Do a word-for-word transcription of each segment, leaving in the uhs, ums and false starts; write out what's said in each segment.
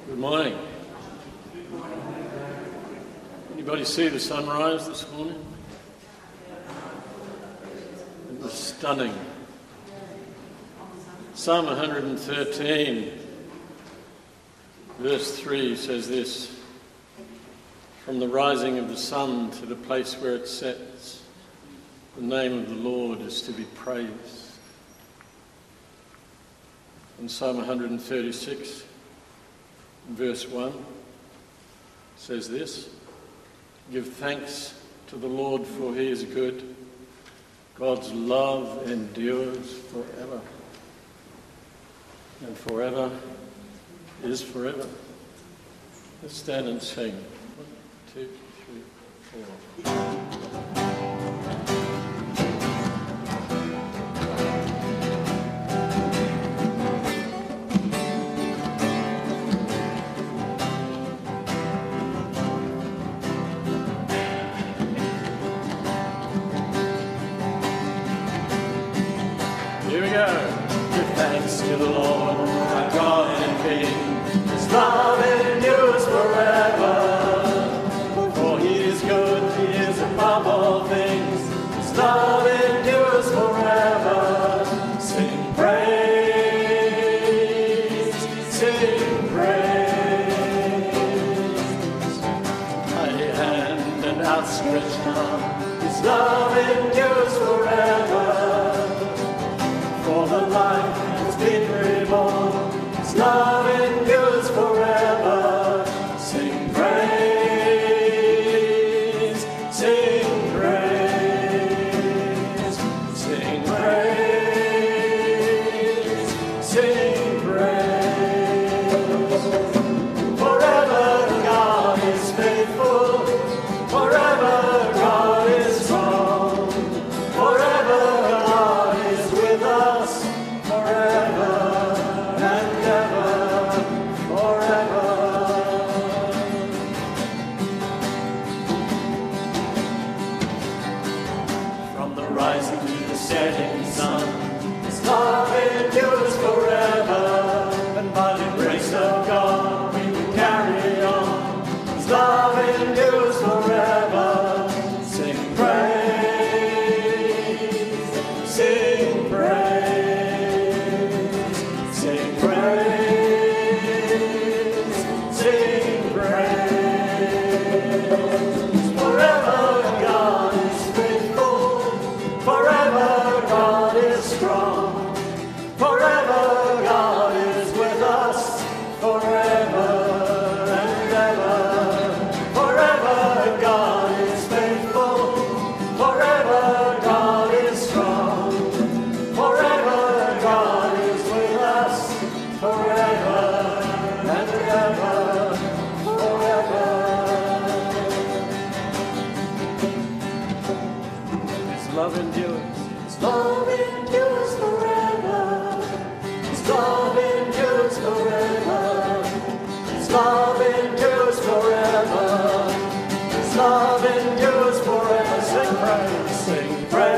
Good morning. Anybody see the sunrise this morning? It was stunning. Psalm one hundred thirteen, verse three says this: "From the rising of the sun to the place where it sets, the name of the Lord is to be praised." And Psalm one hundred thirty-six, verse one says this: "Give thanks to the Lord, for he is good. God's love endures forever." And forever is forever. Let's stand and sing. One, two, three, four. Here we go. Give thanks to the Lord, our God and King. His love endures forever. For he is good, he is above all things. His love endures forever. Sing praise, sing praise. High hand and outstretched arm, his love endures forever. For the life has been reborn, his love endures forever. Sing praise, sing praise, sing praise, sing praise. Forever God is faithful, forever God is strong, forever God is with us, forever and ever, forever. From the rising to the setting sun, his love endures forever. And by the grace of God we will carry on. His love endures forever. Sing praise, sing praise, sing praise, sing praise. Forever God is faithful, forever God is strong, forever God is with us, forever and ever. Forever God is faithful, forever God is strong, forever God is with us, forever and ever, forever. His love endures, his love endures forever, his love endures forever, his love endures forever, his love endures forever. Sing praise, sing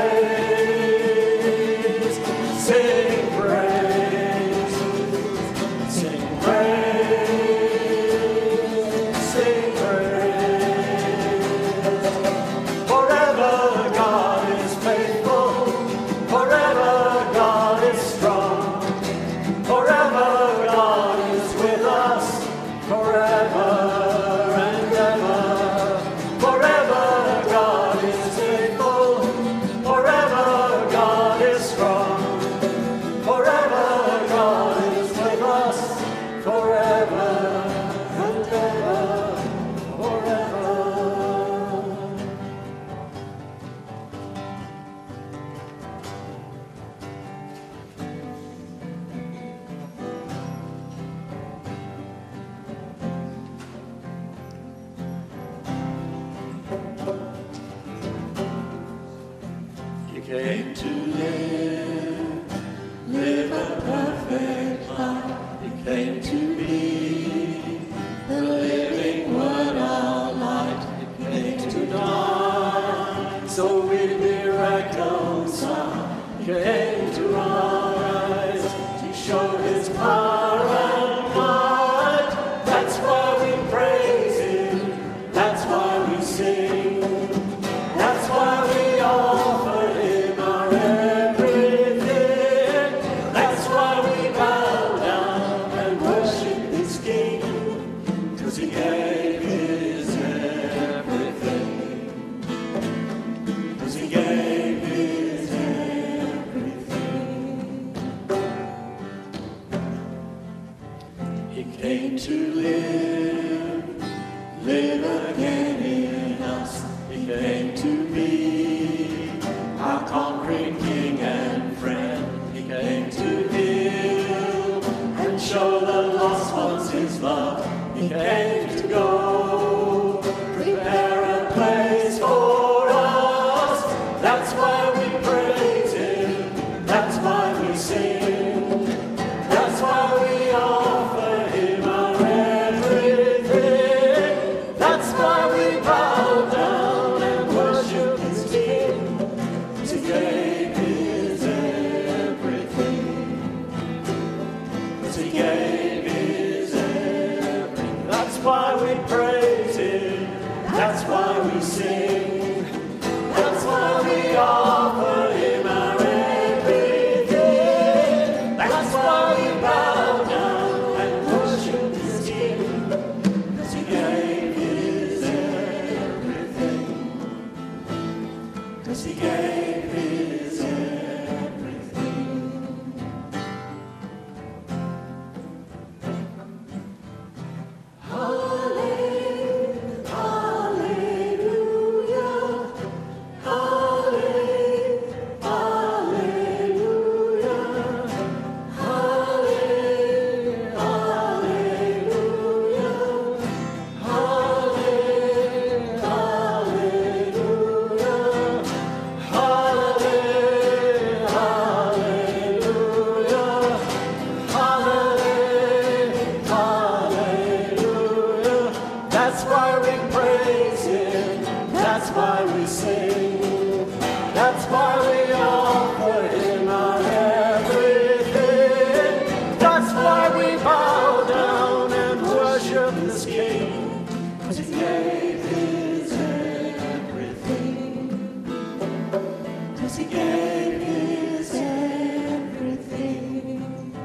praise, sing praise, sing praise, sing praise. Forever God is faithful, forever God is strong, forever God is with us, forever and ever. Forever God is faithful, forever God is strong, forever God is with us, forever and ever, forever. You came to live, live a perfect life. You came to be the living word of light. You came to die, so we'd be reconciled. You came to rise, to show his power and might. That's He came to live, live again in us. He came to be our conquering King and friend. He came to heal and show the lost ones his love. He came to go, prepare a place for us. That's why we praise him. That's why we sing. That's why we offer him our everything. That's why we bow down and worship his King. To gain his everything. To gain his everything. That's why we praise him. That's why we sing. That's why we offer him our everything. That's why we bow down and worship his King. Because he gave his everything. Because he gave his everything. Hallelujah, hallelujah, hallelujah, hallelujah, hallelujah, hallelujah, hallelujah. That's why we praise him. That's why we sing. That's why we offer him our everything. That's why we bow down and worship this King. Because he gave his everything. Because he gave his everything.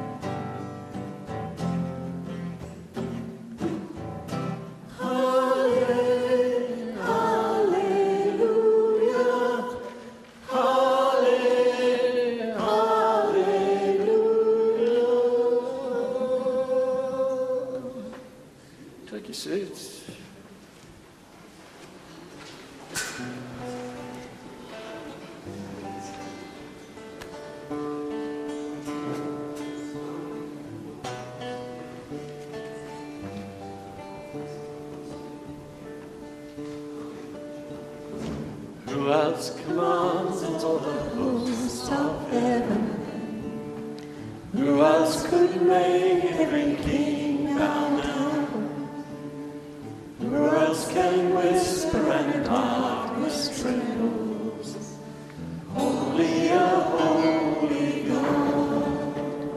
Hallelujah, hallelujah, hallelujah, hallelujah. Take your seats. Who else commands all the hosts of heaven? Who else could make every king bow down? Who else can whisper and darkness trembles? Only a holy God.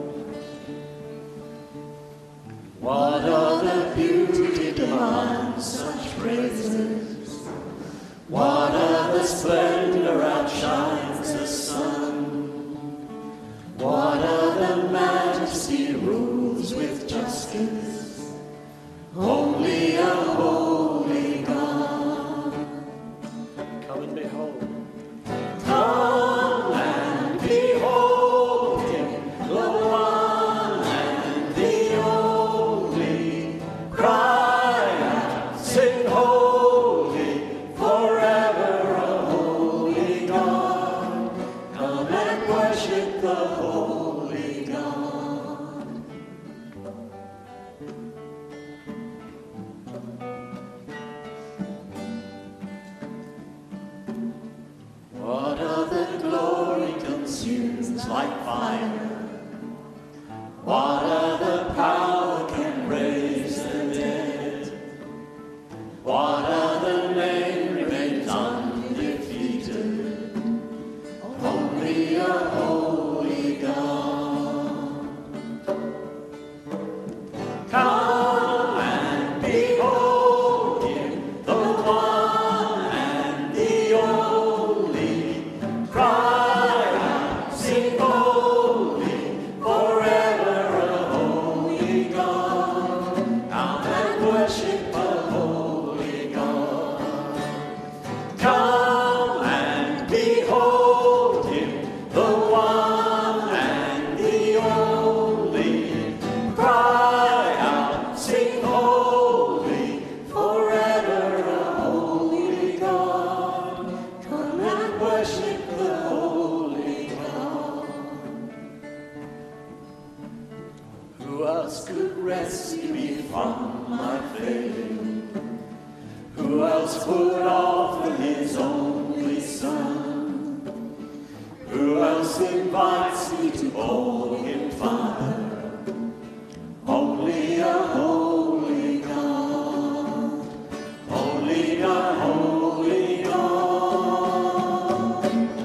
What other beauty demands such praises? What other splendor outshines the sun? What other majesty rules with justice? Only a holy God. Come and behold. Come and behold him, the one and the only. Cry out, sing holy, forever a holy God. Come and worship the holy God. What other glory consumes like fire? What other power can raise the dead? What other name remains undefeated? Only a holy God. Come and behold him, the one and the only. Cry out, sing holy, forever a from my failing? Who else would offer his only Son? Who else invites me to call him Father? Only a holy God, only a holy God.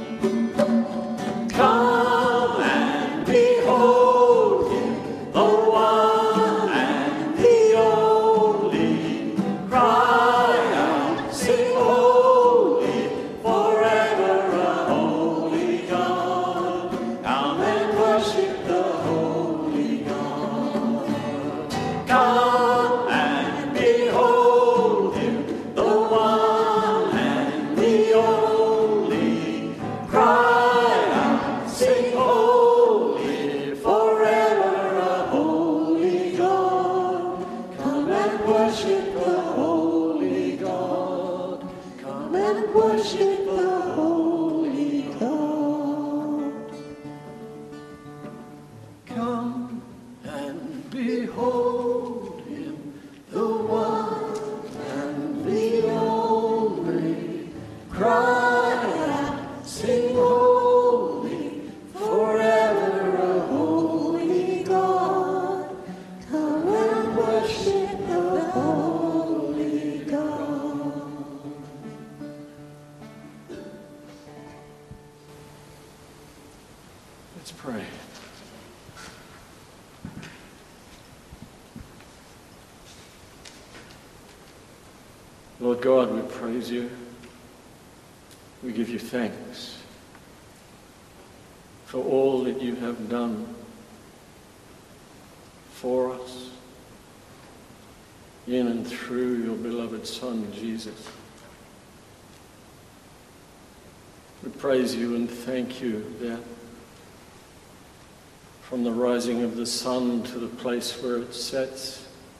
Come and behold him, the one and the only. Cry out, sing holy, forever a holy God. Come and worship the holy God. Come and behold him, the one and the only. Cry out, sing holy, forever a holy God. Come and worship the holy God. Come and worship the holy God. Come and behold him, the one and the only. Cry out, sing holy, forever a holy God. Come and worship the holy God. Let's pray. Lord God, we praise you. We give you thanks for all that you have done for us in and through your beloved Son, Jesus. We praise you and thank you that from the rising of the sun to the place where it sets,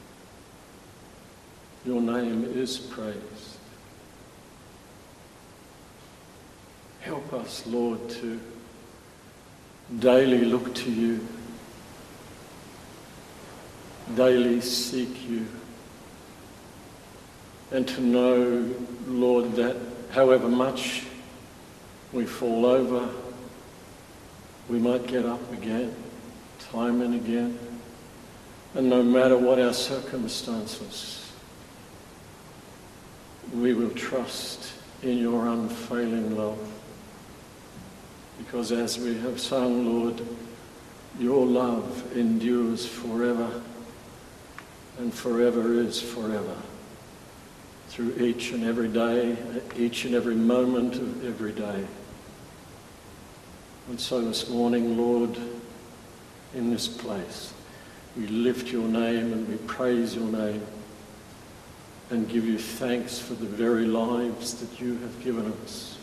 your name is praised. Help us, Lord, to daily look to you, daily seek you, and to know, Lord, that however much we fall over, we might get up again, time and again, and no matter what our circumstances, we will trust in your unfailing love. Because as we have sung, Lord, your love endures forever, and forever is forever, through each and every day, each and every moment of every day. And so this morning, Lord, in this place, we lift your name and we praise your name and give you thanks for the very lives that you have given us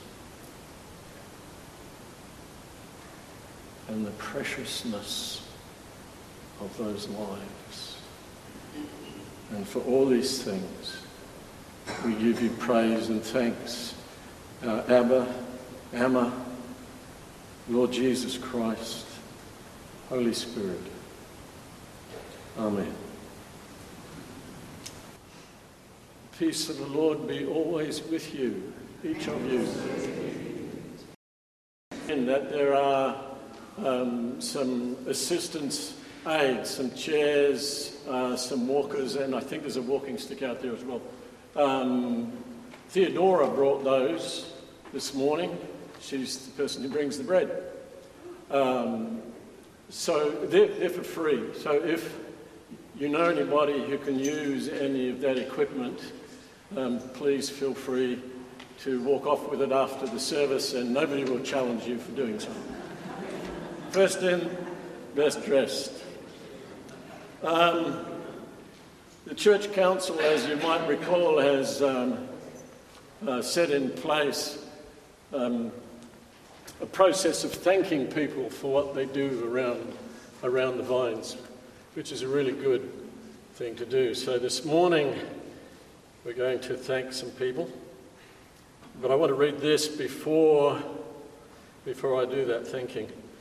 and the preciousness of those lives. And for all these things, we give you praise and thanks. Our Abba, Amma, Lord Jesus Christ, Holy Spirit. Amen. Peace of the Lord be always with you, each of you. And that there are um, some assistance aids, some chairs, uh, some walkers, and I think there's a walking stick out there as well. Um, Theodora brought those this morning. She's the person who brings the bread. Um, so they're, they're for free. So if you know anybody who can use any of that equipment, um, please feel free to walk off with it after the service, and nobody will challenge you for doing so. First in, best dressed. Um, the Church Council, as you might recall, has um, uh, set in place um, a process of thanking people for what they do around, around the vines, which is a really good thing to do. So this morning, we're going to thank some people. But I want to read this before, before I do that thanking.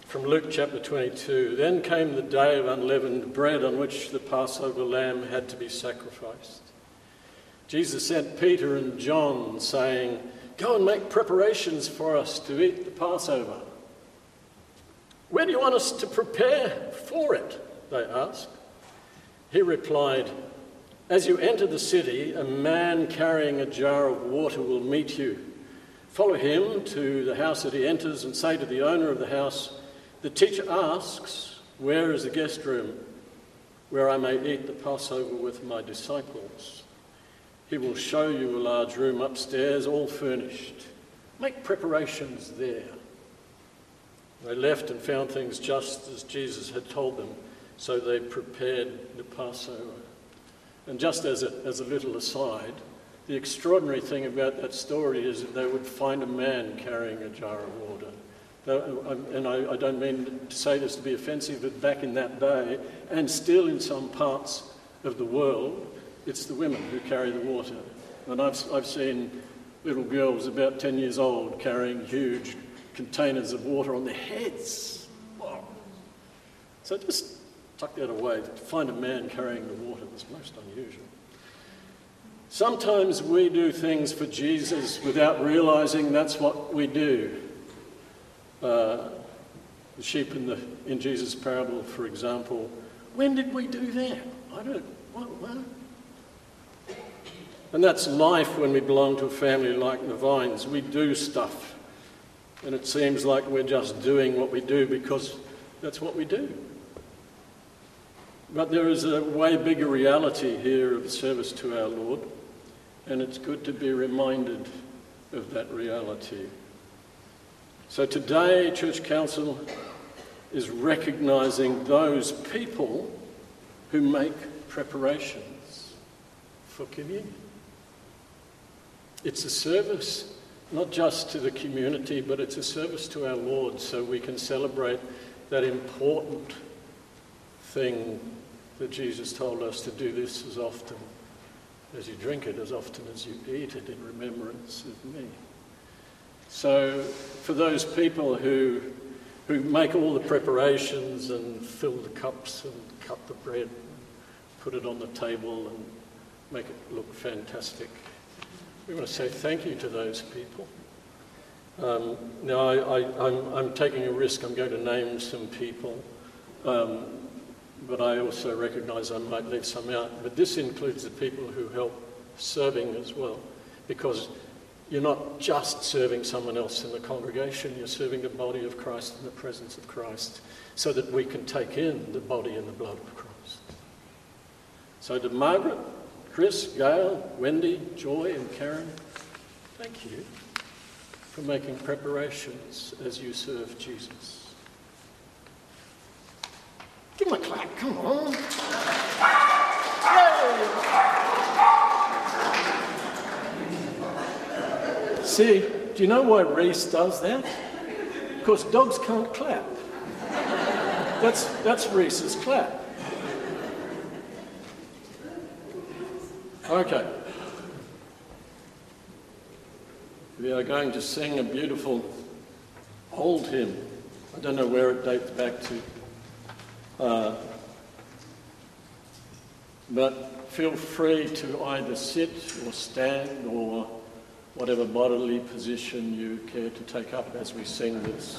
from Luke chapter twenty-two. Then came the day of unleavened bread on which the Passover lamb had to be sacrificed. Jesus sent Peter and John, saying, "Go and make preparations for us to eat the Passover." "Where do you want us to prepare for it?" they asked. He replied, "As you enter the city, a man carrying a jar of water will meet you. Follow him to the house that he enters and say to the owner of the house, 'The teacher asks, where is the guest room where I may eat the Passover with my disciples?' He will show you a large room upstairs, all furnished. Make preparations there." They left and found things just as Jesus had told them, so they prepared the Passover. And just as a, as a little aside, the extraordinary thing about that story is that they would find a man carrying a jar of water. And I, I don't mean to say this to be offensive, but back in that day, and still in some parts of the world, it's the women who carry the water. And I've, I've seen little girls about ten years old carrying huge containers of water on their heads. Wow. So just tuck that away. To find a man carrying the water was most unusual. Sometimes we do things for Jesus without realising that's what we do. Uh, the sheep in, the, in Jesus' parable, for example, when did we do that? I don't, what, what? And that's life when we belong to a family like the Vines. We do stuff, and it seems like we're just doing what we do because that's what we do. But there is a way bigger reality here of service to our Lord, and it's good to be reminded of that reality. So today, Church Council is recognising those people who make preparations for communion. It's a service not just to the community, but it's a service to our Lord, so we can celebrate that important thing that Jesus told us to do this as often as you drink it, as often as you eat it, in remembrance of me. So for those people who who make all the preparations and fill the cups and cut the bread, put it on the table and make it look fantastic, we want to say thank you to those people. Um, now I, I, I'm, I'm taking a risk. I'm going to name some people, um, but I also recognise I might leave some out. But this includes the people who help serving as well, because you're not just serving someone else in the congregation, you're serving the body of Christ in the presence of Christ, so that we can take in the body and the blood of Christ. So to Margaret, Chris, Gail, Wendy, Joy and Karen, thank you for making preparations as you serve Jesus. Give him a clap, come on. Yay! See, do you know why Reese does that? Because dogs can't clap. That's, that's Reese's clap. Okay. We are going to sing a beautiful old hymn. I don't know where it dates back to. Uh, but feel free to either sit or stand or whatever bodily position you care to take up as we sing this.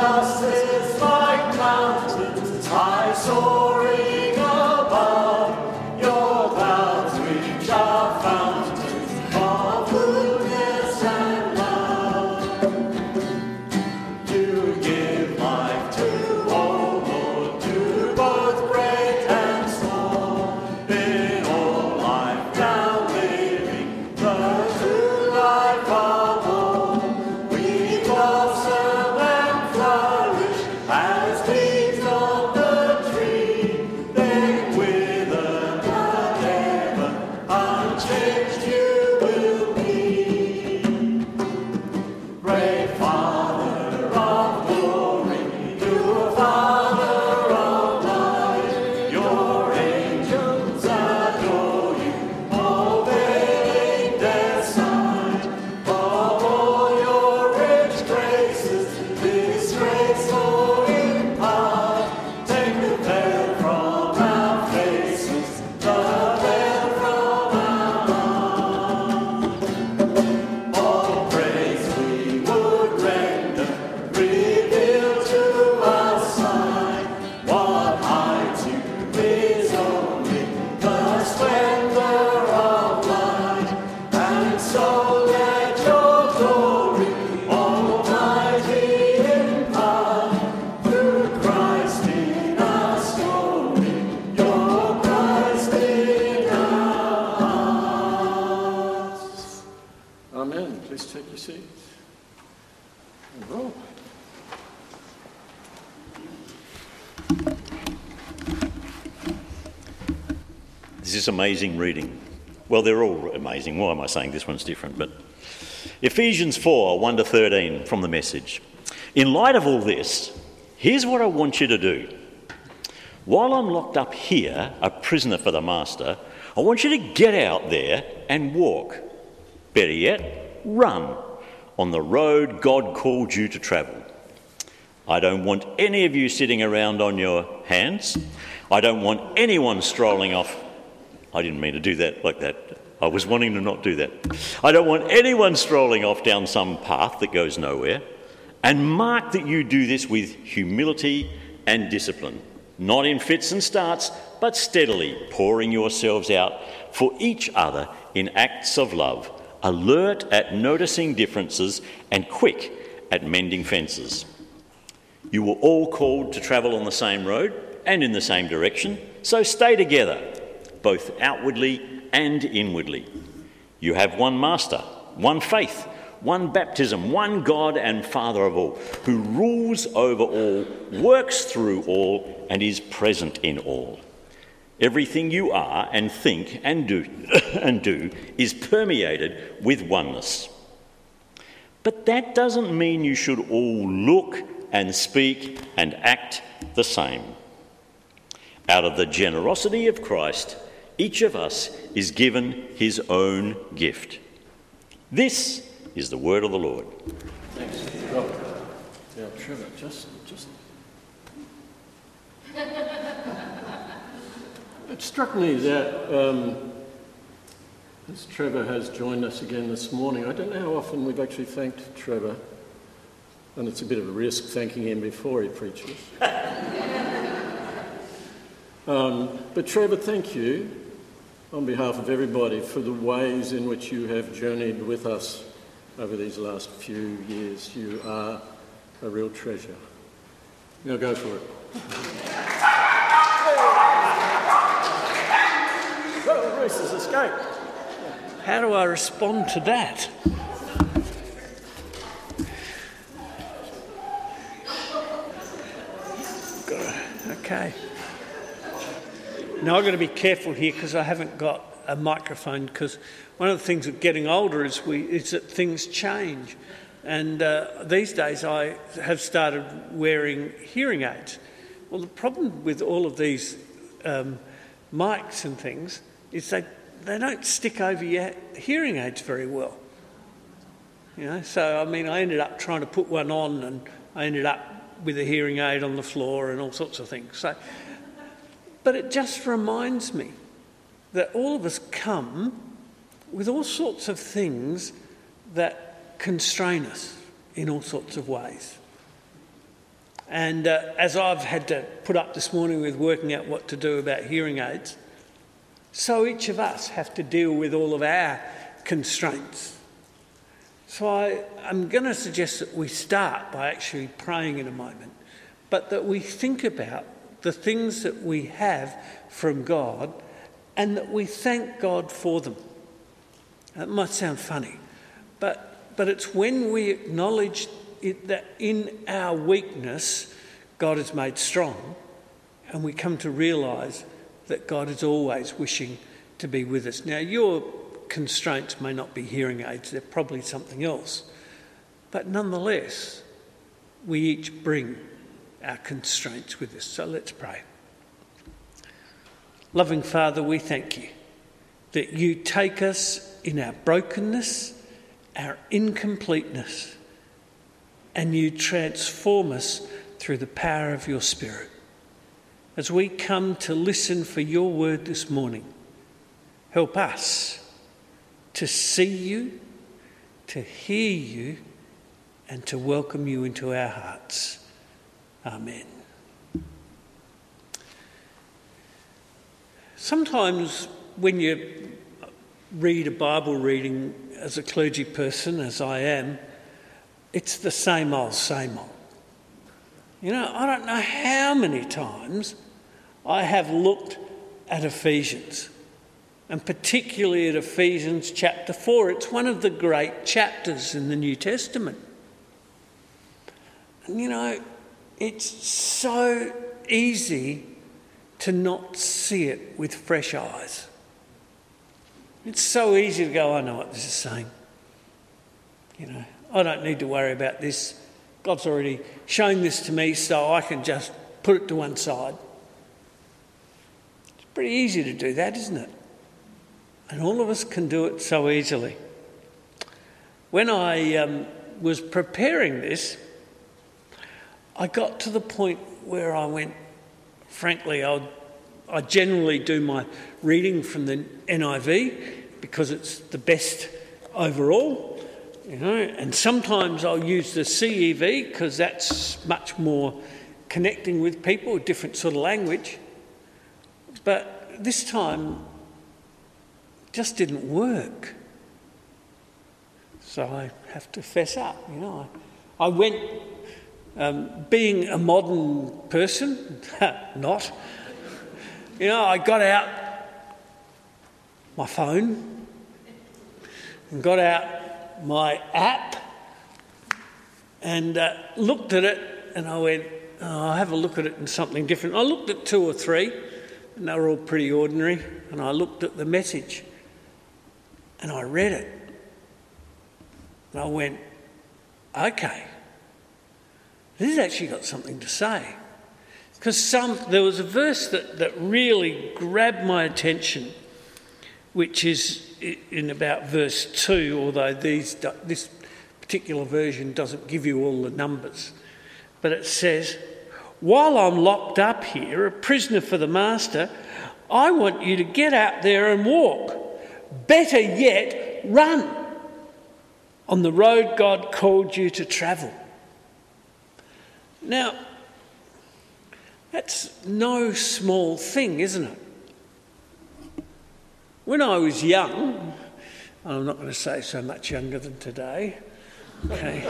Soaring above Amen. Please take your seats. Roll. This is amazing reading. Well, they're all amazing. Why am I saying this one's different? But Ephesians four, one to thirteen from the Message. In light of all this, here's what I want you to do. While I'm locked up here, a prisoner for the Master, I want you to get out there and walk. Better yet, run on the road God called you to travel. I don't want any of you sitting around on your hands. I don't want anyone strolling off. I didn't mean to do that like that. I was wanting to not do that. I don't want anyone strolling off down some path that goes nowhere. And mark that you do this with humility and discipline, not in fits and starts, but steadily pouring yourselves out for each other in acts of love, alert at noticing differences and quick at mending fences. You were all called to travel on the same road and in the same direction, so stay together, both outwardly and inwardly. You have one Master, one faith, one baptism, one God and Father of all, who rules over all, works through all, and is present in all. Everything you are and think and do and do is permeated with oneness. But that doesn't mean you should all look and speak and act the same. Out of the generosity of Christ, each of us is given his own gift. This is the word of the Lord. Thanks. God. Yeah, Trevor, just, just. It struck me that um, as Trevor has joined us again this morning, I don't know how often we've actually thanked Trevor, and it's a bit of a risk thanking him before he preaches. um, but Trevor, thank you on behalf of everybody for the ways in which you have journeyed with us over these last few years. You are a real treasure. Now go for it. Oh, Reese has escaped. How do I respond to that? Okay. Now I've got to be careful here because I haven't got a microphone, because one of the things of getting older is we is that things change, and uh, these days I have started wearing hearing aids. Well, the problem with all of these um, mics and things is they they don't stick over your hearing aids very well. You know, so I mean, I ended up trying to put one on, and I ended up with a hearing aid on the floor and all sorts of things. So, but it just reminds me that all of us come with all sorts of things that constrain us in all sorts of ways. And uh, as I've had to put up this morning with working out what to do about hearing aids, so each of us have to deal with all of our constraints. So I, I'm going to suggest that we start by actually praying in a moment, but that we think about the things that we have from God and that we thank God for them. That might sound funny, but, but it's when we acknowledge it, that in our weakness, God is made strong, and we come to realise that God is always wishing to be with us. Now, your constraints may not be hearing aids, they're probably something else, but nonetheless, we each bring our constraints with us. So let's pray. Loving Father, we thank you that you take us in our brokenness, our incompleteness, and you transform us through the power of your Spirit. As we come to listen for your word this morning, help us to see you, to hear you, and to welcome you into our hearts. Amen. Sometimes when you read a Bible reading as a clergy person, as I am, it's the same old, same old. You know, I don't know how many times I have looked at Ephesians and particularly at Ephesians chapter four. It's one of the great chapters in the New Testament. And you know, it's so easy to not see it with fresh eyes. It's so easy to go, I know what this is saying. You know, I don't need to worry about this. God's already shown this to me, so I can just put it to one side. It's pretty easy to do that, isn't it? And all of us can do it so easily. When I um, was preparing this, I got to the point where I went, frankly, I'll, I generally do my reading from the N I V because it's the best overall, you know, and sometimes I'll use the C E V because that's much more connecting with people, a different sort of language. But this time, it just didn't work. So I have to fess up, you know. I, I went, um, being a modern person, not, you know, I got out my phone and got out my app and uh, looked at it, and I went, oh, I'll have a look at it in something different. I looked at two or three, and they were all pretty ordinary, and I looked at the message, and I read it. And I went, okay, this has actually got something to say. Because some there was a verse that, that really grabbed my attention, which is in about verse two, although these, this particular version doesn't give you all the numbers. But it says, while I'm locked up here, a prisoner for the master, I want you to get out there and walk. Better yet, run on the road God called you to travel. Now, that's no small thing, isn't it? When I was young, I'm not going to say so much younger than today, okay?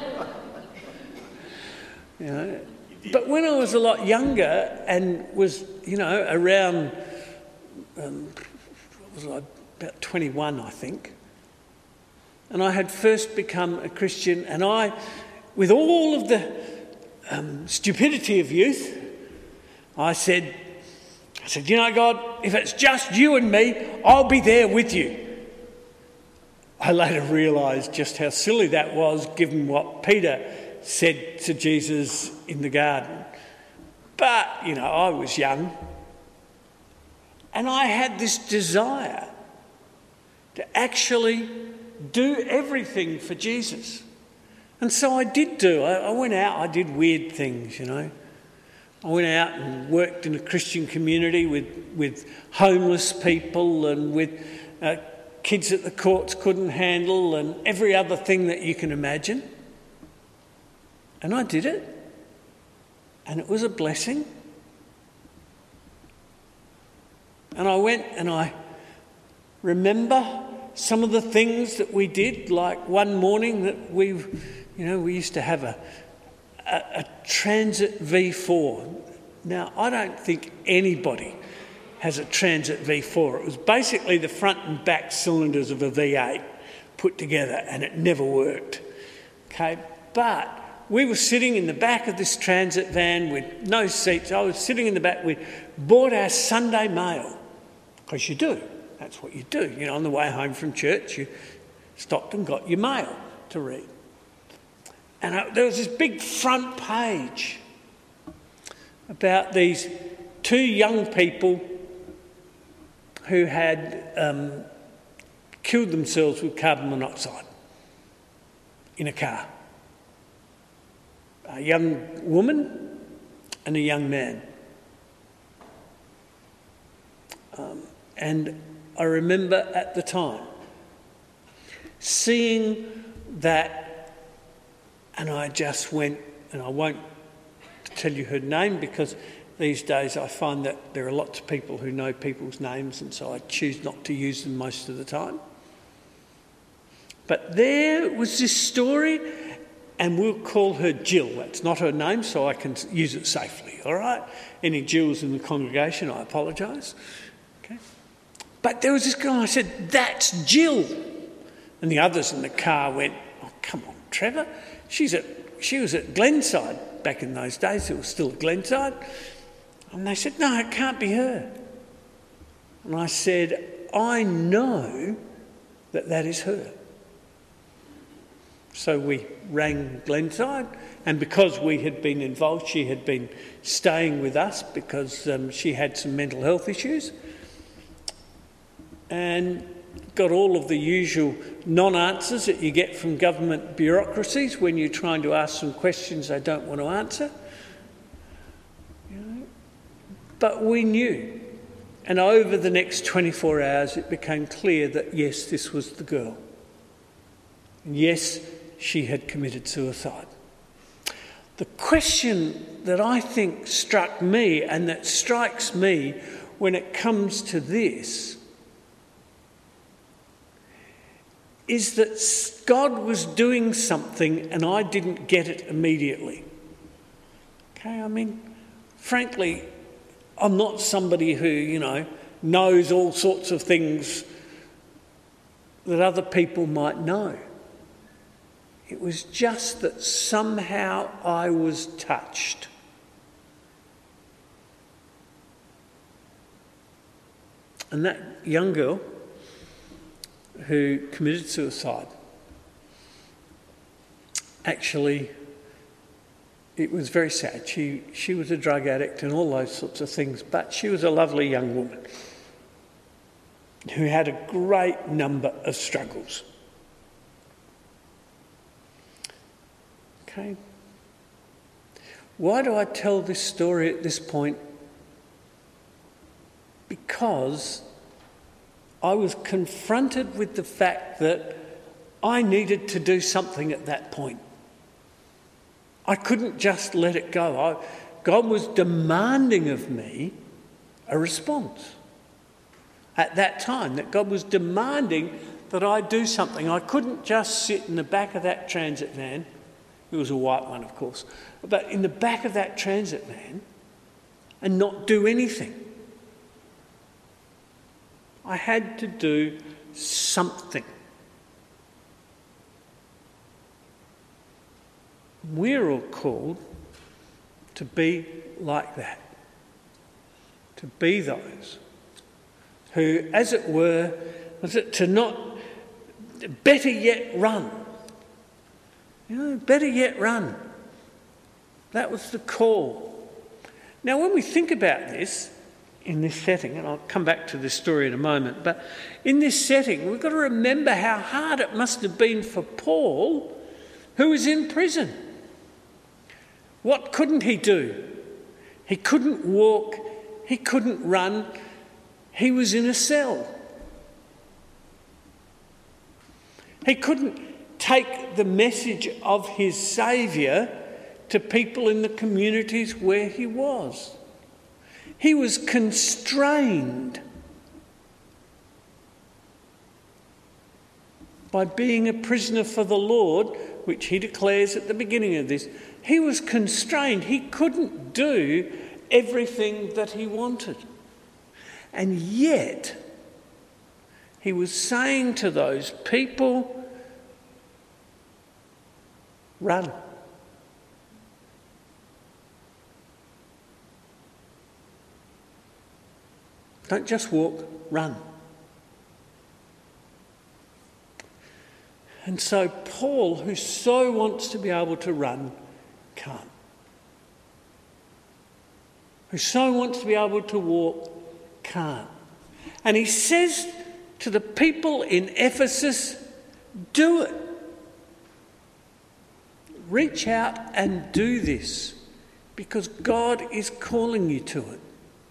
You know, but when I was a lot younger and was, you know, around, um, what was I, about twenty-one, I think, and I had first become a Christian, and I, with all of the um, stupidity of youth, I said, I said, you know, God, if it's just you and me, I'll be there with you. I later realised just how silly that was, given what Peter said to Jesus in the garden. But, you know, I was young, and I had this desire to actually do everything for Jesus. And so I did do. I, I went out, I did weird things, you know. I went out and worked in a Christian community with, with homeless people and with uh, kids that the courts couldn't handle and every other thing that you can imagine. And I did it. And it was a blessing. And I went and I remember some of the things that we did, like one morning that we, you know, we used to have a, a, a Transit V four. Now, I don't think anybody has a Transit V four. It was basically the front and back cylinders of a V eight put together, and it never worked. Okay, but we were sitting in the back of this transit van with no seats. I was sitting in the back. We bought our Sunday mail, because you do. That's what you do. You know, on the way home from church, you stopped and got your mail to read. And I, there was this big front page about these two young people who had um, killed themselves with carbon monoxide in a car. A young woman and a young man. Um, and I remember at the time seeing that, and I just went, and I won't tell you her name because these days I find that there are lots of people who know people's names, and so I choose not to use them most of the time. But there was this story, and we'll call her Jill. That's not her name, so I can use it safely, all right? Any Jills in the congregation, I apologise. Okay. but there was this girl, and I said, that's Jill. And the others in the car went, oh, come on, Trevor. She's at, she was at Glenside back in those days. It was still at Glenside. And they said, no, it can't be her. And I said, I know that that is her. So we rang Glenside, and because we had been involved, she had been staying with us because um, she had some mental health issues, and got all of the usual non-answers that you get from government bureaucracies when you're trying to ask some questions they don't want to answer. You know? But we knew, and over the next twenty-four hours it became clear that yes, this was the girl. And yes, she had committed suicide. The question that I think struck me and that strikes me when it comes to this is that God was doing something and I didn't get it immediately. Okay, I mean, frankly, I'm not somebody who, you know, knows all sorts of things that other people might know. It was just that somehow I was touched. And that young girl who committed suicide, actually, it was very sad. She, she was a drug addict and all those sorts of things, but she was a lovely young woman who had a great number of struggles. Okay. Why do I tell this story at this point? Because I was confronted with the fact that I needed to do something at that point. I couldn't just let it go. I, God was demanding of me a response. At that time, that God was demanding that I do something. I couldn't just sit in the back of that transit van. It was a white one, of course. But in the back of that transit van and not do anything. I had to do something. We're all called to be like that. To be those who, as it were, was it to not, better yet, run. You know, better yet, run. That was the call. Now, when we think about this, in this setting, and I'll come back to this story in a moment, but in this setting, we've got to remember how hard it must have been for Paul, who was in prison. What couldn't he do? He couldn't walk, he couldn't run, he was in a cell. He couldn't take the message of his Saviour to people in the communities where he was. He was constrained by being a prisoner for the Lord, which he declares at the beginning of this. He was constrained. He couldn't do everything that he wanted. And yet, he was saying to those people, run. Don't just walk, run. And so Paul, who so wants to be able to run, can't. Who so wants to be able to walk, can't. And he says to the people in Ephesus, do it. Reach out and do this because God is calling you to it.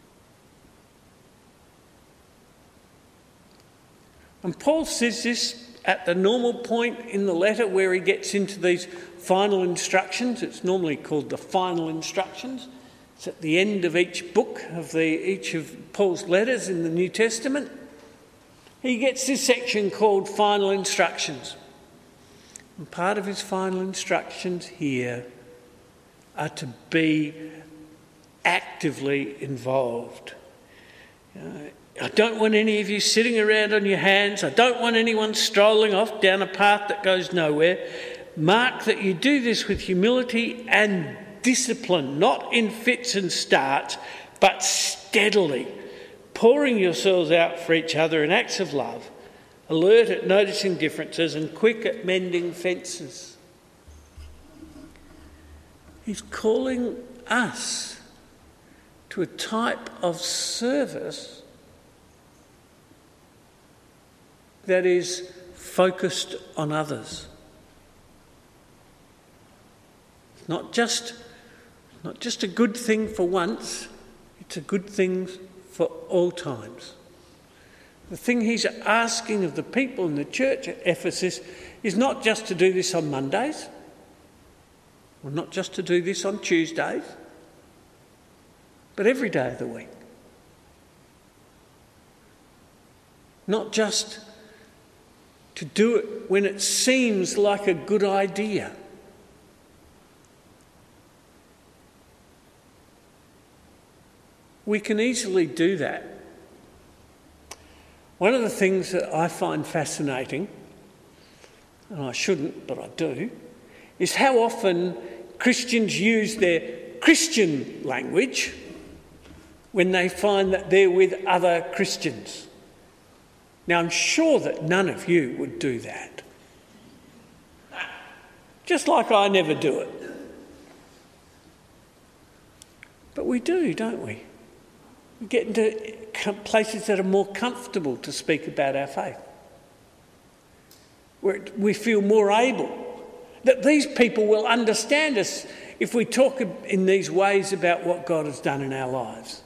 And Paul says this at the normal point in the letter where he gets into these final instructions. It's normally called the final instructions. It's at the end of each book of the each of Paul's letters in the New Testament. He gets this section called final instructions. And part of his final instructions here are to be actively involved. You know, I don't want any of you sitting around on your hands. I don't want anyone strolling off down a path that goes nowhere. Mark that you do this with humility and discipline, not in fits and starts, but steadily, pouring yourselves out for each other in acts of love, alert at noticing differences and quick at mending fences. He's calling us to a type of service that is focused on others. It's not just, not just a good thing for once, it's a good thing for all times. The thing he's asking of the people in the church at Ephesus is not just to do this on Mondays, or not just to do this on Tuesdays, but every day of the week. Not just to do it when it seems like a good idea. We can easily do that. One of the things that I find fascinating, and I shouldn't, but I do, is how often Christians use their Christian language when they find that they're with other Christians. Now, I'm sure that none of you would do that. Just like I never do it. But we do, don't we? We get into places that are more comfortable to speak about our faith, where we feel more able, that these people will understand us if we talk in these ways about what God has done in our lives.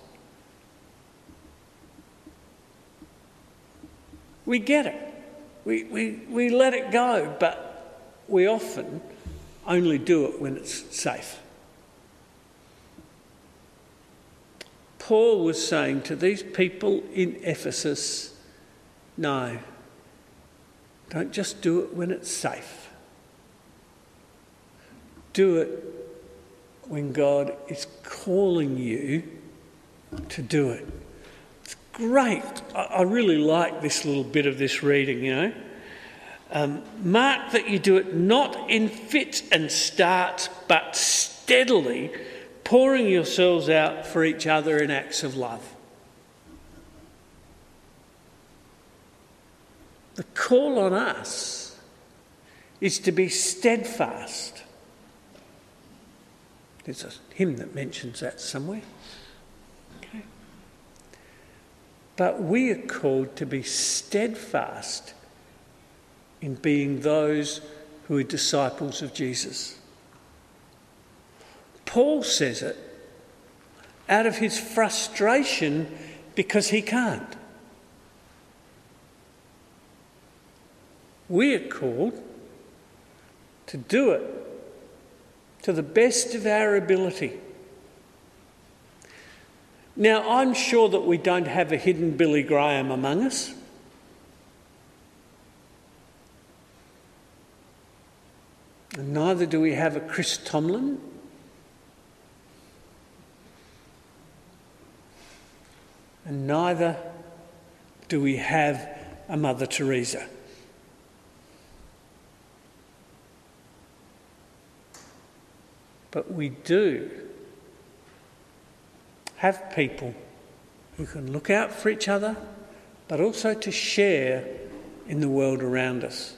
We get it. We, we, we let it go, but we often only do it when it's safe. Paul was saying to these people in Ephesus, no, don't just do it when it's safe. Do it when God is calling you to do it. It's great. I, I really like this little bit of this reading, you know. Um, mark that you do it not in fits and starts, but steadily, pouring yourselves out for each other in acts of love. The call on us is to be steadfast. There's a hymn that mentions that somewhere. Okay. But we are called to be steadfast in being those who are disciples of Jesus. Paul says it out of his frustration because he can't. We are called to do it to the best of our ability. Now, I'm sure that we don't have a hidden Billy Graham among us. And neither do we have a Chris Tomlin. And neither do we have a Mother Teresa. But we do have people who can look out for each other, but also to share in the world around us.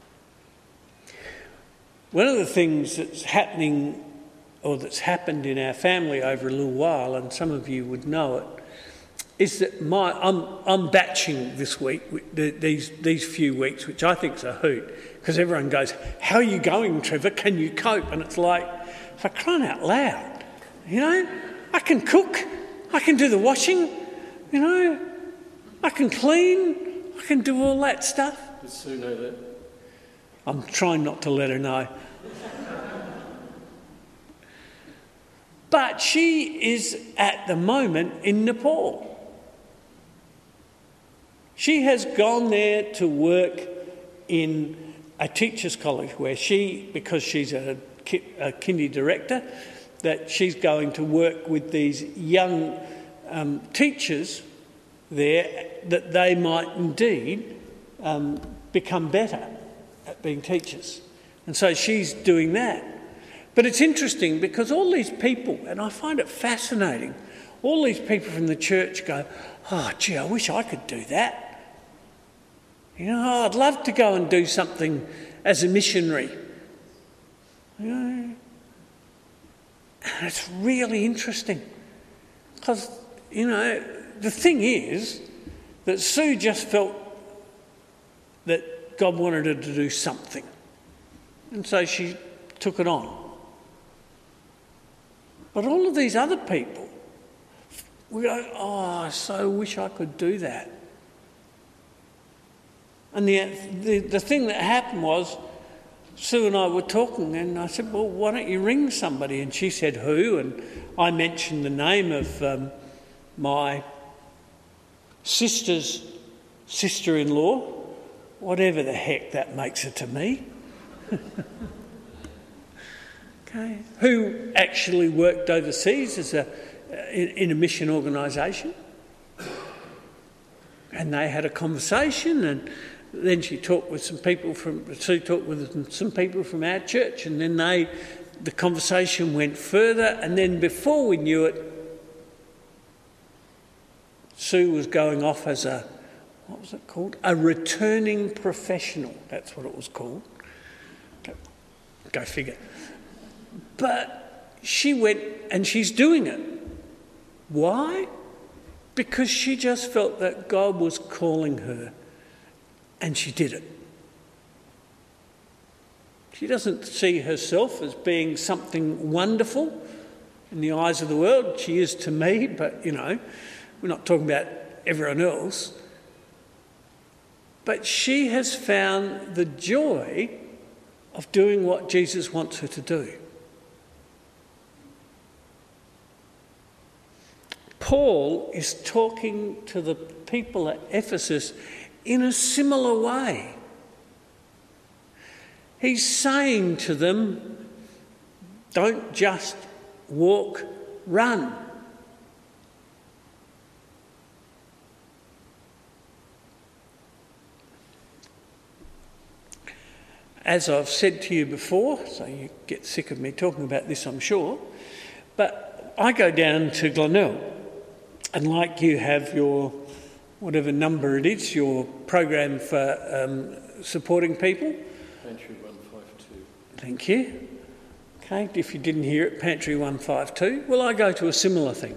One of the things that's happening, or that's happened in our family over a little while, and some of you would know it, is that my I'm I'm batching this week, these these few weeks, which I think is a hoot, because everyone goes, "How are you going, Trevor? Can you cope?" And it's like, for crying out loud, you know, I can cook, I can do the washing, you know, I can clean, I can do all that stuff. Does Sue know that? I'm trying not to let her know. But she is at the moment in Nepal. She has gone there to work in a teacher's college where she, because she's a, a kindy director, that she's going to work with these young um, teachers there that they might indeed um, become better at being teachers. And so she's doing that. But it's interesting because all these people, and I find it fascinating, all these people from the church go, oh, gee, I wish I could do that. You know, I'd love to go and do something as a missionary. You know, and it's really interesting because, you know, the thing is that Sue just felt that God wanted her to do something. And so she took it on. But all of these other people, we go, oh, I so wish I could do that. And the, the the thing that happened was, Sue and I were talking and I said, well, why don't you ring somebody? And she said, who? And I mentioned the name of um, my sister's sister-in-law, whatever the heck that makes it to me. Okay, who actually worked overseas as a in, in a mission organisation. And they had a conversation, and then she talked with some people from, Sue talked with some people from our church, and then they, the conversation went further, and then before we knew it, Sue was going off as a, what was it called? A returning professional. That's what it was called. Go, go figure. But she went, and she's doing it. Why? Because she just felt that God was calling her, and she did it. She doesn't see herself as being something wonderful in the eyes of the world. She is to me, but, you know, we're not talking about everyone else. But she has found the joy of doing what Jesus wants her to do. Paul is talking to the people at Ephesus in a similar way. He's saying to them, don't just walk, run. As I've said to you before, so you get sick of me talking about this, I'm sure, but I go down to Glenelg. And like you have your, whatever number it is, your program for um, supporting people. Pantry one five two. Thank you. Okay, if you didn't hear it, Pantry one five two. Well, I go to a similar thing.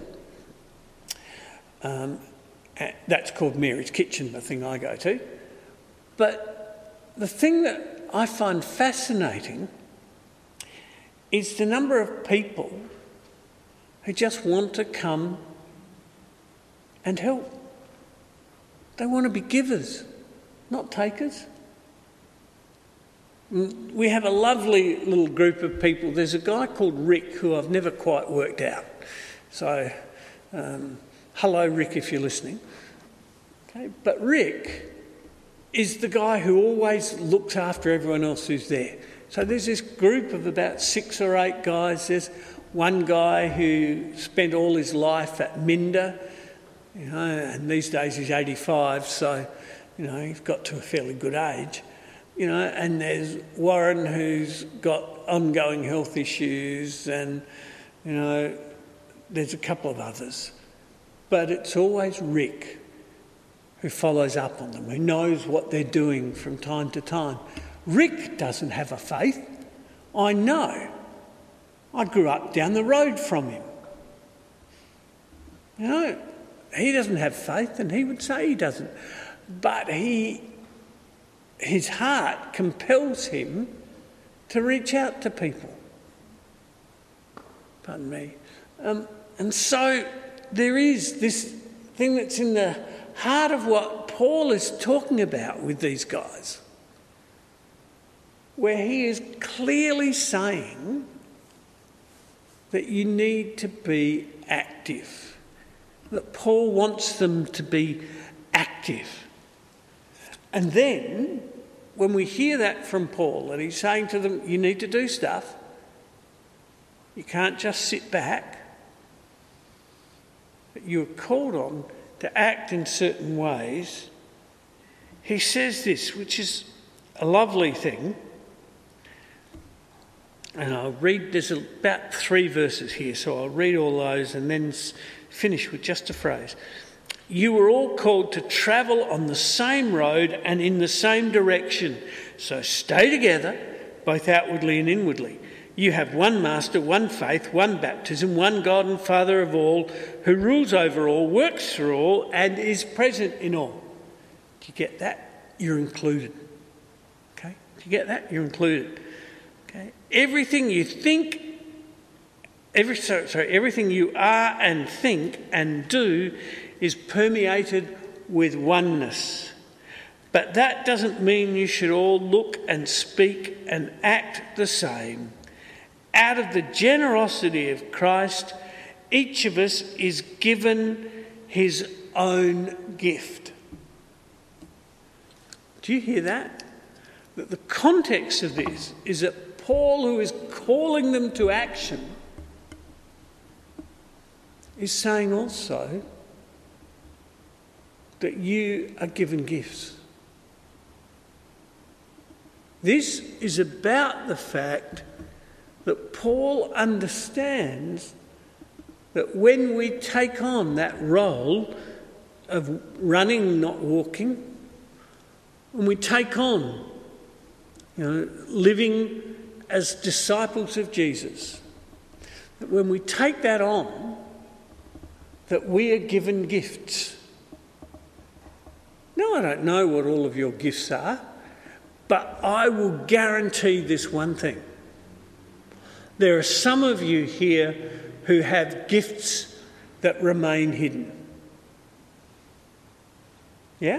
Um, that's called Mary's Kitchen, the thing I go to. But the thing that I find fascinating is the number of people who just want to come and help. They want to be givers, not takers. We have a lovely little group of people. There's a guy called Rick who I've never quite worked out. So, um, hello Rick if you're listening. Okay, but Rick is the guy who always looks after everyone else who's there. So there's this group of about six or eight guys. There's one guy who spent all his life at Minda. You know, and these days he's eighty-five, so, you know, he's got to a fairly good age. You know, and there's Warren who's got ongoing health issues, and, you know, there's a couple of others. But it's always Rick who follows up on them, who knows what they're doing from time to time. Rick doesn't have a faith. I know. I grew up down the road from him. You know, he doesn't have faith, and he would say he doesn't. But he, his heart compels him to reach out to people. Pardon me. Um, and so there is this thing that's in the heart of what Paul is talking about with these guys, where he is clearly saying that you need to be active, that Paul wants them to be active. And then, when we hear that from Paul, that he's saying to them, you need to do stuff, you can't just sit back, but you're called on to act in certain ways, he says this, which is a lovely thing. And I'll read, there's about three verses here, so I'll read all those and then finish with just a phrase. You were all called to travel on the same road and in the same direction, so stay together, both outwardly and inwardly. You have one master, one faith, one baptism, one God and Father of all, who rules over all, works through all, and is present in all. Do you get that? You're included. Okay? Do you get that? You're included. Okay? Everything you think, every sorry, sorry, everything you are and think and do is permeated with oneness. But that doesn't mean you should all look and speak and act the same. Out of the generosity of Christ, each of us is given his own gift. Do you hear that? That the context of this is that Paul, who is calling them to action, is saying also that you are given gifts. This is about the fact that Paul understands that when we take on that role of running, not walking, when we take on, you know, living as disciples of Jesus, that when we take that on, that we are given gifts. Now, I don't know what all of your gifts are, but I will guarantee this one thing. There are some of you here who have gifts that remain hidden. Yeah?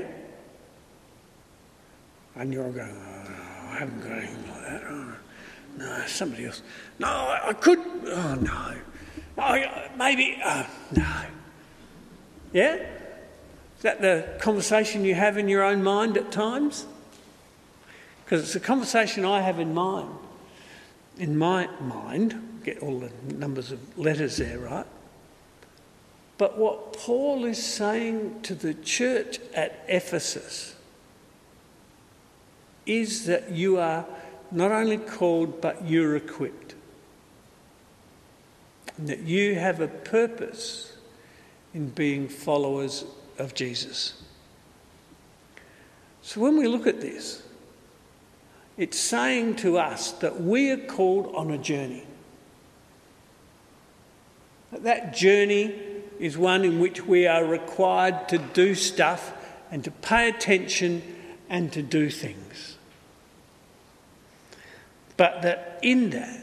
And you're going, oh, no, I haven't got anything like that. Oh, no, somebody else. No, I, I could. Oh, no. I, maybe. Oh, no. Yeah? Is that the conversation you have in your own mind at times? Because it's a conversation I have in mind. In my mind, get all the numbers of letters there, right? But what Paul is saying to the church at Ephesus is that you are not only called, but you're equipped. And that you have a purpose in being followers of Jesus. So when we look at this, it's saying to us that we are called on a journey. That journey is one in which we are required to do stuff and to pay attention and to do things. But that in that,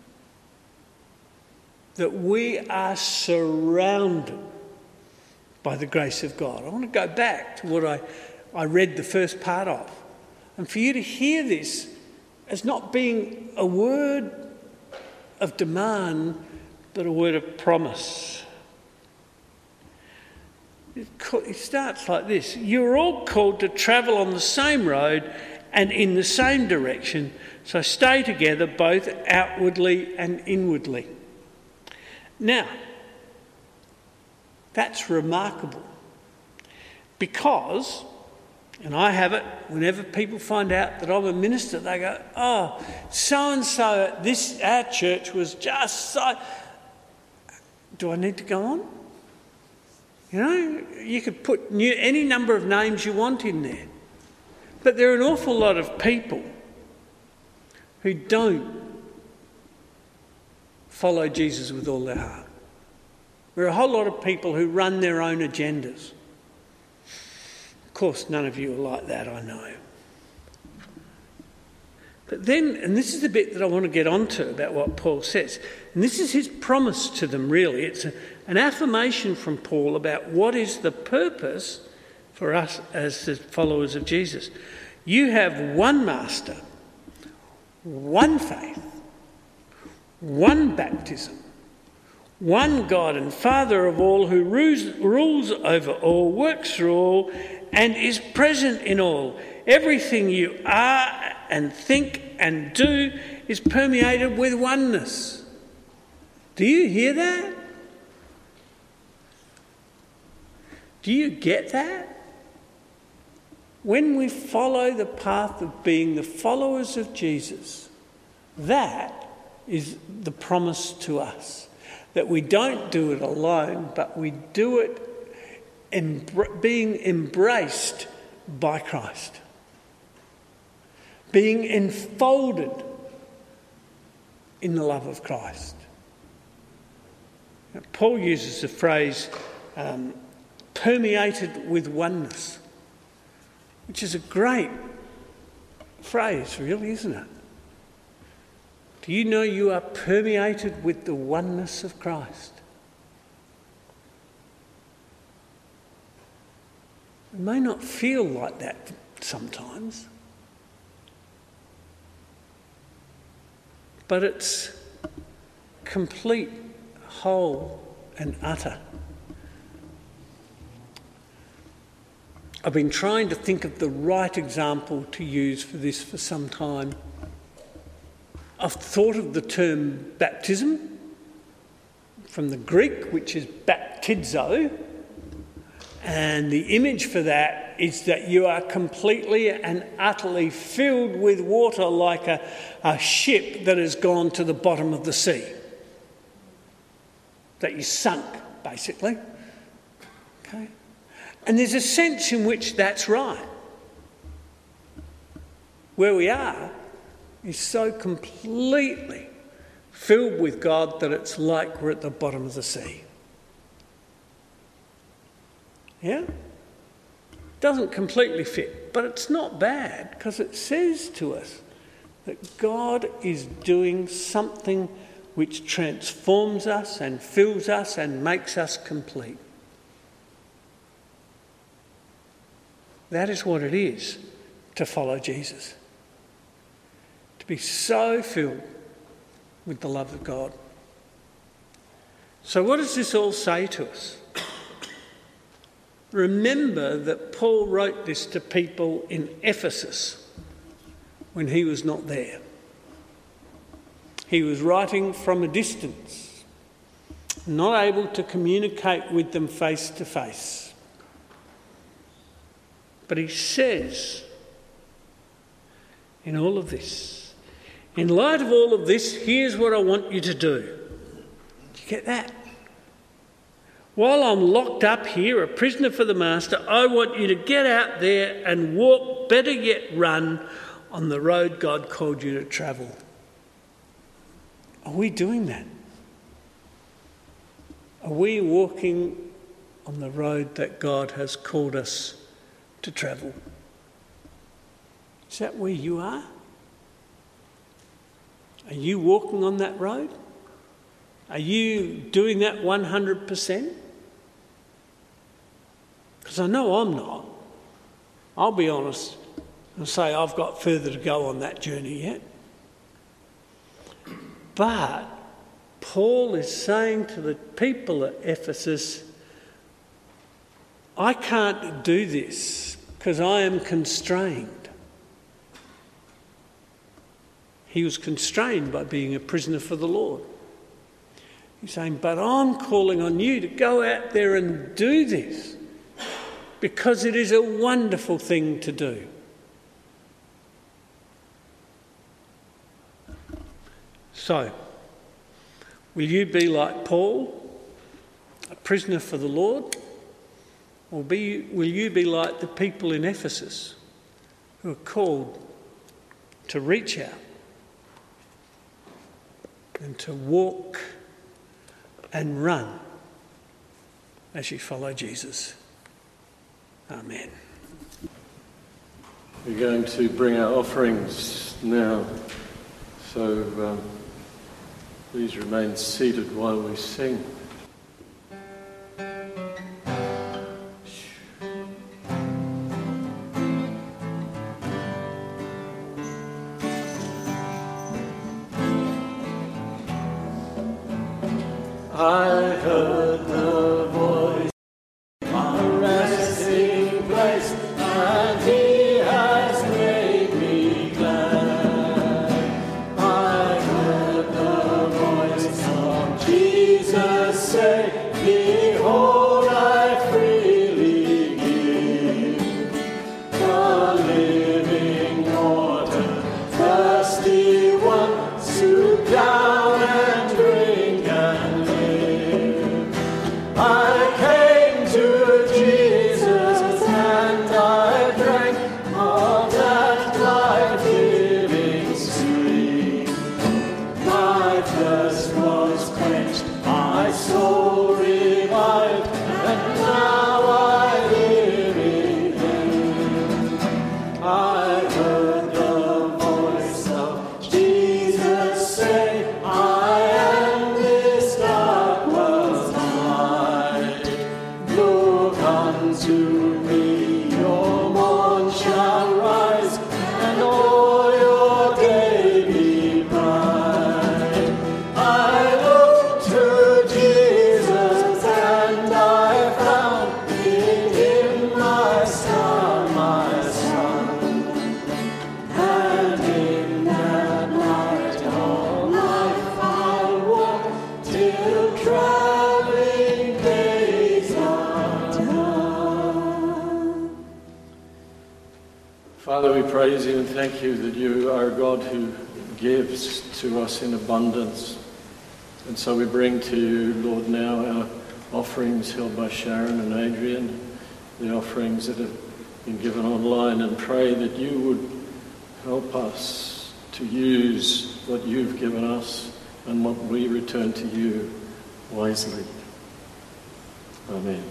that we are surrounded by the grace of God. I want to go back to what I, I read the first part of. And for you to hear this as not being a word of demand, but a word of promise. It starts like this. You're all called to travel on the same road and in the same direction, so stay together both outwardly and inwardly. Now, that's remarkable because, and I have it, whenever people find out that I'm a minister, they go, oh, so-and-so at this, our church was just so... Do I need to go on? You know, you could put new, any number of names you want in there. But there are an awful lot of people who don't follow Jesus with all their heart. There are a whole lot of people who run their own agendas. Of course, none of you are like that, I know. But then, and this is the bit that I want to get onto about what Paul says, and this is his promise to them, really. It's a, an affirmation from Paul about what is the purpose for us as the followers of Jesus. You have one master, one faith, one baptism, one God and Father of all, who rules, rules over all, works through all, and is present in all. Everything you are and think and do is permeated with oneness. Do you hear that? Do you get that? When we follow the path of being the followers of Jesus, that is the promise to us. That we don't do it alone, but we do it embr- being embraced by Christ. Being enfolded in the love of Christ. Now, Paul uses the phrase um, permeated with oneness, which is a great phrase, really, isn't it? Do you know you are permeated with the oneness of Christ? It may not feel like that sometimes, but it's complete, whole and utter. I've been trying to think of the right example to use for this for some time. I've thought of the term baptism from the Greek, which is baptizo, and the image for that is that you are completely and utterly filled with water like a, a ship that has gone to the bottom of the sea. That you sunk, basically. Okay? And there's a sense in which that's right. Where we are is so completely filled with God that it's like we're at the bottom of the sea. Yeah? Doesn't completely fit, but it's not bad because it says to us that God is doing something which transforms us and fills us and makes us complete. That is what it is to follow Jesus. To be so filled with the love of God. So what does this all say to us? Remember that Paul wrote this to people in Ephesus when he was not there. He was writing from a distance, not able to communicate with them face to face. But he says, in all of this, in light of all of this, here's what I want you to do. Do you get that? While I'm locked up here, a prisoner for the master, I want you to get out there and walk, better yet run, on the road God called you to travel. Are we doing that? Are we walking on the road that God has called us to travel? Is that where you are? Are you walking on that road? Are you doing that one hundred percent? Because I know I'm not. I'll be honest and say I've got further to go on that journey yet. But Paul is saying to the people at Ephesus, I can't do this because I am constrained. He was constrained by being a prisoner for the Lord. He's saying, but I'm calling on you to go out there and do this because it is a wonderful thing to do. So, will you be like Paul, a prisoner for the Lord? Or be, will you be like the people in Ephesus who are called to reach out and to walk and run as you follow Jesus? Amen. We're going to bring our offerings now, so um, please remain seated while we sing. I heard the voice, my resting place, and he has made me glad. I heard the voice of Jesus say, behold, I freely thirst was quenched, my soul revived, and now I live in Him. I heard the voice of Jesus say, I am this dark world's light. Look unto me, your morn shall rise, and all your day be bright. I looked to Jesus, and I found in Him my star, my sun. And in that light all life I'll walk till traveling days are done. Father, we praise you and thank you that you are a God who gives to us in abundance. And so we bring to you, Lord, now our offerings held by Sharon and Adrian, the offerings that have been given online, and pray that you would help us to use what you've given us and what we return to you wisely. Amen.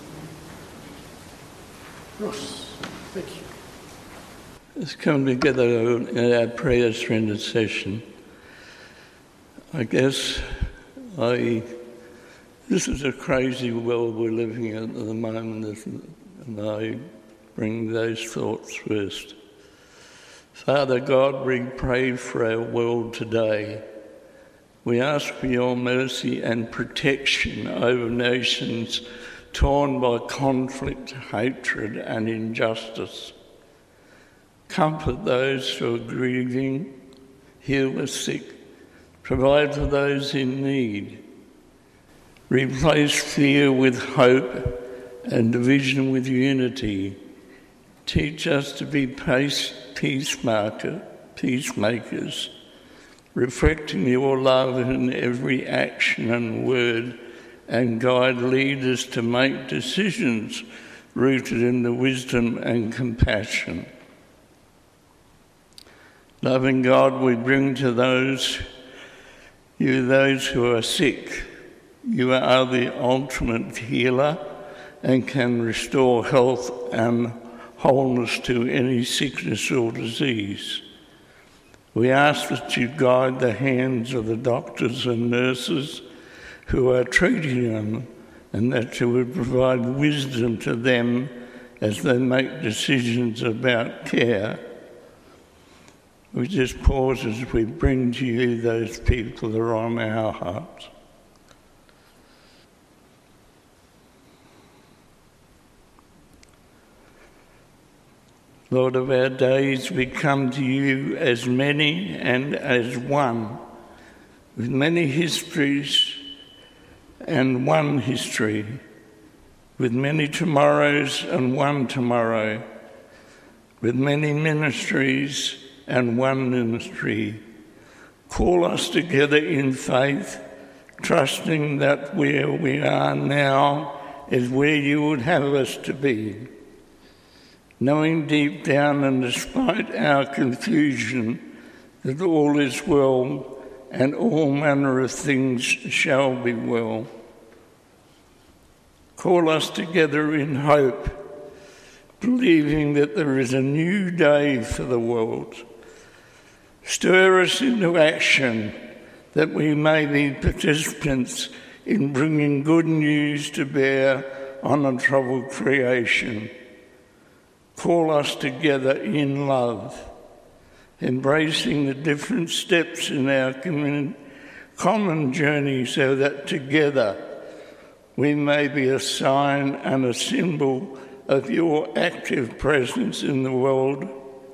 Ross, thank you. Let's come together in our prayers for intercession. I guess I, this is a crazy world we're living in at the moment, and I bring those thoughts first. Father God, we pray for our world today. We ask for your mercy and protection over nations torn by conflict, hatred and injustice. Comfort those who are grieving, heal the sick, provide for those in need. Replace fear with hope and division with unity. Teach us to be peace, peacemaker, peacemakers, reflecting your love in every action and word, and guide leaders to make decisions rooted in the wisdom and compassion. Loving God, we bring to those you those who are sick. You are the ultimate healer and can restore health and wholeness to any sickness or disease. We ask that you guide the hands of the doctors and nurses who are treating them, and that you would provide wisdom to them as they make decisions about care. We just pause as we bring to you those people that are on our hearts. Lord of our days, we come to you as many and as one, with many histories and one history, with many tomorrows and one tomorrow, with many ministries and one ministry. Call us together in faith, trusting that where we are now is where you would have us to be. Knowing deep down and despite our confusion that all is well and all manner of things shall be well. Call us together in hope, believing that there is a new day for the world. Stir us into action that we may be participants in bringing good news to bear on a troubled creation. Call us together in love, embracing the different steps in our common journey so that together we may be a sign and a symbol of your active presence in the world.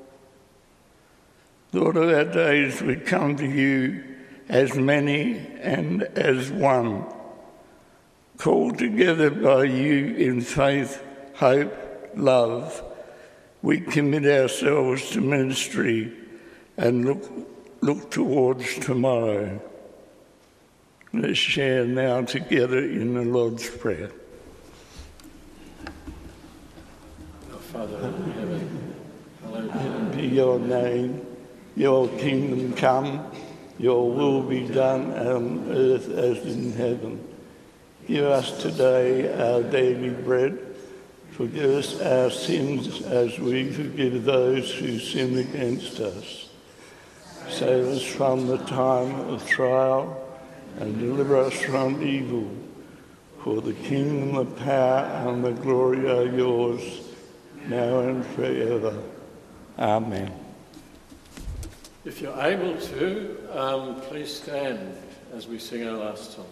Lord of our days, we come to you as many and as one, called together by you in faith, hope, love. We commit ourselves to ministry and look, look towards tomorrow. Let's share now together in the Lord's Prayer. Our Father in heaven, hallowed Be your name, your kingdom come, your will be done on earth as in heaven. Give us today our daily bread. Forgive us our sins as we forgive those who sin against us. Save us from the time of trial and deliver us from evil. For the kingdom, the power and the glory are yours, now and forever. Amen. If you're able to, um, please stand as we sing our last song.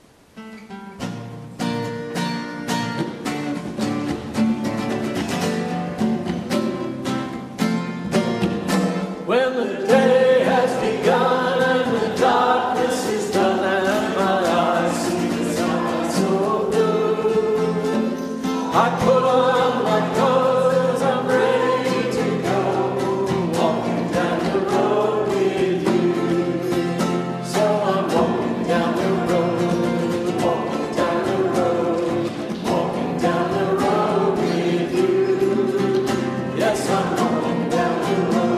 When the day has begun and the darkness is done and my eyes see the sky so blue, I put on my clothes, I'm ready to go, walking down the road with you. So I'm walking down the road, walking down the road, walking down the road with you. Yes, I'm walking down the road.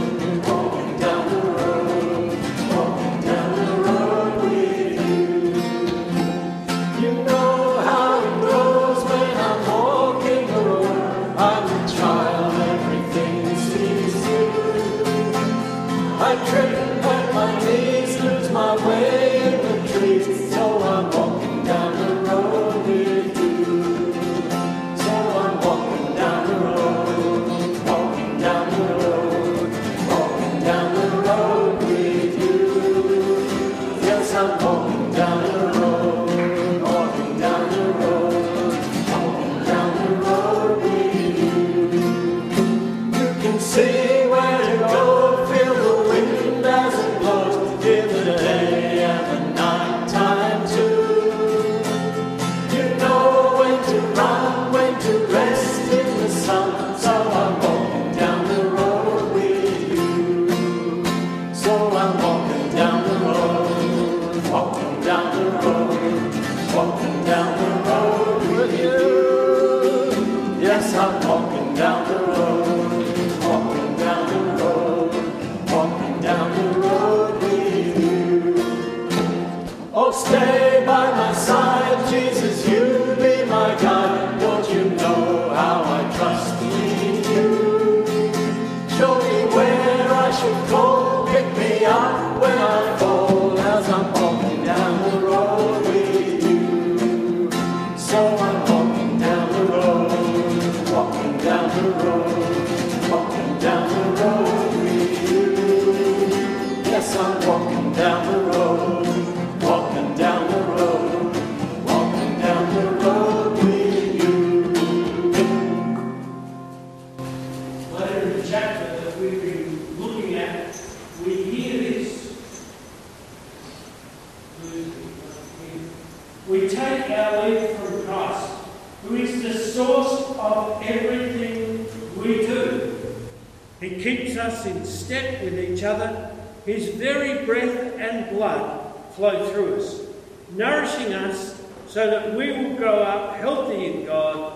We take our lead from Christ, who is the source of everything we do. He keeps us in step with each other. His very breath and blood flow through us, nourishing us so that we will grow up healthy in God,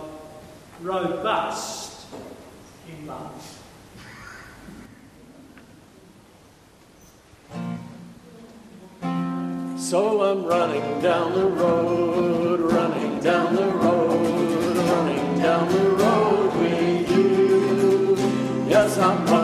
robust in love. So I'm running down the road, running down the road, running down the road with you. Yes, I'm running.